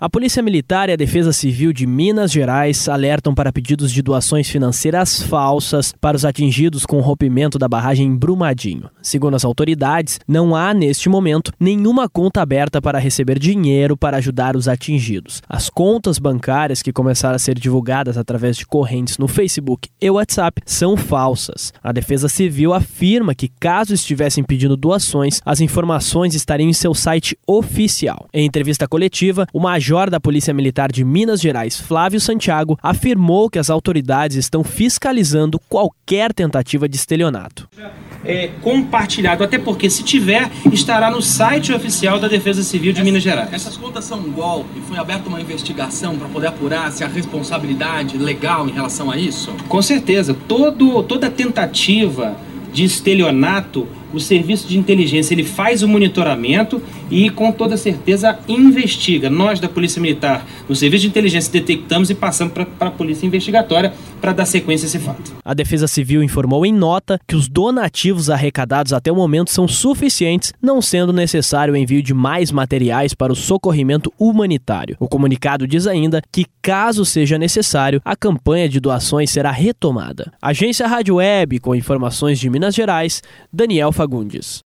A Polícia Militar e a Defesa Civil de Minas Gerais alertam para pedidos de doações financeiras falsas para os atingidos com o rompimento da barragem em Brumadinho. Segundo as autoridades, não há, neste momento, nenhuma conta aberta para receber dinheiro para ajudar os atingidos. As contas bancárias que começaram a ser divulgadas através de correntes no Facebook e WhatsApp são falsas. A Defesa Civil afirma que, caso estivessem pedindo doações, as informações estariam em seu site oficial. Em entrevista coletiva, o major da Polícia Militar de Minas Gerais, Flávio Santiago, afirmou que as autoridades estão fiscalizando qualquer tentativa de estelionato. Compartilhado, até porque se tiver, estará no site oficial da Defesa Civil de Minas Gerais. Essas contas são um golpe? Foi aberta uma investigação para poder apurar se há responsabilidade legal em relação a isso? Com certeza, toda tentativa de estelionato, o serviço de inteligência ele faz o monitoramento e com toda certeza investiga. Nós da Polícia Militar, no serviço de inteligência, detectamos e passamos para a Polícia Investigatória para dar sequência a esse fato. A Defesa Civil informou em nota que os donativos arrecadados até o momento são suficientes, não sendo necessário o envio de mais materiais para o socorrimento humanitário. O comunicado diz ainda que, caso seja necessário, a campanha de doações será retomada. Agência Rádio Web, com informações de Minas Gerais, Daniel Fagundes.